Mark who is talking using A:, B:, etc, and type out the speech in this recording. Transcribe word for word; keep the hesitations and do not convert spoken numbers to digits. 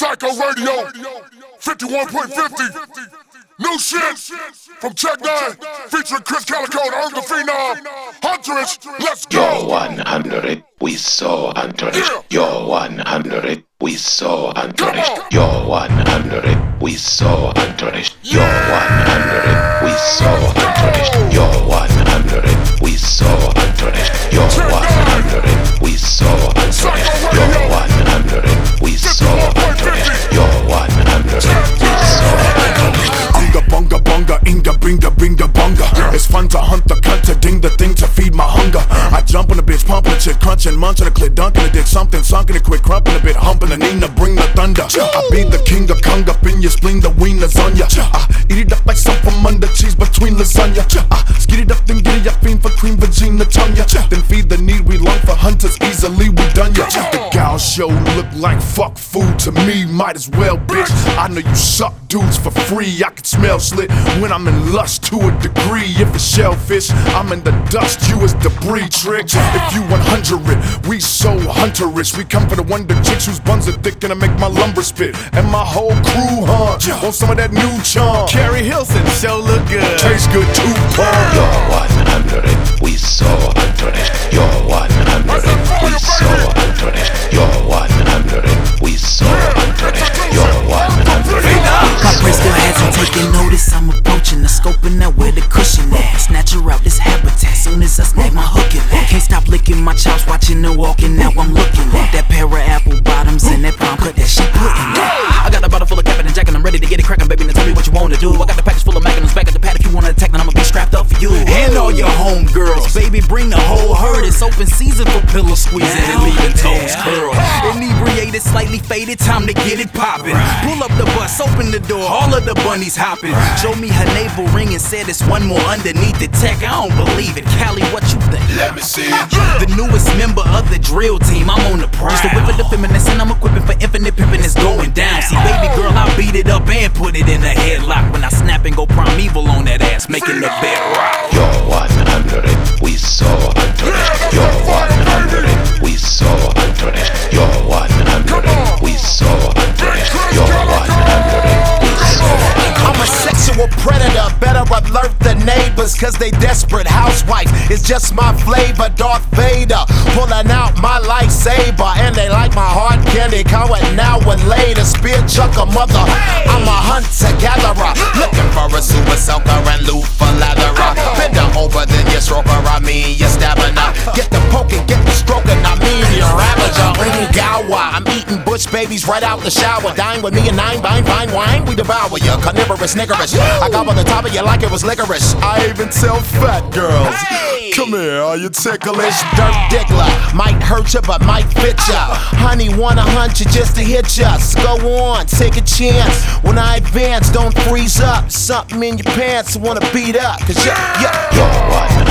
A: Psycho Radio, fifty-one point fifty. New shit from Check Nine, featuring Chris Calico and Earn the Phenom. Hunterish, let's go.
B: You're one hundred, we so Hunterish. Yeah. You're one hundred, we so Hunterish. You're one hundred, we so Hunterish. You're one hundred, we so Hunterish. You're one hundred, we so Hunterish. You're one hundred, we so Hunterish. You're one hundred, we so Hunterish. You're one hundred, we so Hunterish.
C: Unga bunga bunga, inga binga binga bunga. It's fun to hunt the cunt to ding the thing to feed my hunger. I jump on the bitch, pumping the chick, crunching, munching the clit, dunking the dick, something sunken it quick, crumping a bit, humping the Nina, bring the thunder. I be the king of kung up in your spleen, the wing lasagna. I eat it up like some from under cheese between lasagna. I skid it up, then get it up, fiend for cream, vagina, tongue ya. Then feed the need, we long for hunters, easily we done ya. The gal show look like fuck food to me, might as well, bitch. I know you suck dudes for free, I can smell slit when I'm in lust to a degree. If it's shellfish, I'm in the dust, you is debris trick. If you one hundred, we so hunterish. We come for the wonder chicks whose buns are thick and I make my lumber spit. And my whole crew hunt on some of that new charm.
D: Carrie Hilson, show look good,
C: tastes good too, Paul.
B: You're one hundred, we so hunterish. You're one hundred, we so hunterish. You're one hundred, we so hunterish. You're one hundred.
E: My brain still hasn't taken notice. I'm approaching the scoping out where the cushion at. Snatch her out this habitat. Soon as I snag my hook in that. Can't stop licking my chops, watching her walking. Now I'm looking at that pair of apple bottoms and that palm cut that she put in that. I got a bottle full of Captain and Jack and I'm ready to get it crackin', baby. Now tell me what you wanna do. I got the package full of magnums back at the pad. If you wanna attack, then I'ma be strapped up for you. And all your homegirls, baby, bring the whole herd. It's open season for pillow squeezing and leaving toes curled. Inebriated, slightly faded, time to get it poppin'. Pull up the bus, open the door, all of the bunnies hopping. Show me her navel ring and said it's one more underneath the tech. I don't believe it. Callie, what you think?
C: Let me see it.
E: The newest member of the drill team, I'm on the prowl. Just a whip of the feminist and I'm equipping for infinite pimpin'. It's going down. See, baby girl, I beat it up and put it in a headlock. When I snap and go primeval on that ass, making the bed rock.
B: You're one hundred, we so hunterish. You're one hundred, we so hunterish. You're one hundred, we so hunterish. You're one hundred, we so hunterish.
D: I'm a sexual predator, better alert the neighbors, cause they desperate. Housewife is just my flavor, Darth Vader, pulling out my lightsaber. And they like my hard candy, going now and later. Spear chuck a mother, I'm a hunter-gatherer, looking for a super soaker and loot for leatherer. Bend her over, then you stroke her, I mean you're stabbing her. Get the poking, get the stroking, I mean you're ravager. Ungawa, I'm eating bush babies right out the shower. Dine with me and nine, vine, fine wine, we devour you. Carnivorous, niggerish, I got on the top of you like it was licorice. I even tell fat girls, hey, come here, are you ticklish? Dirt diggler, might hurt you but might fit ya. Honey wanna hunt you just to hit ya. So go on, take a chance. When I advance, don't freeze up. Something in your pants I wanna beat up. Cause you're, you're,
B: you're one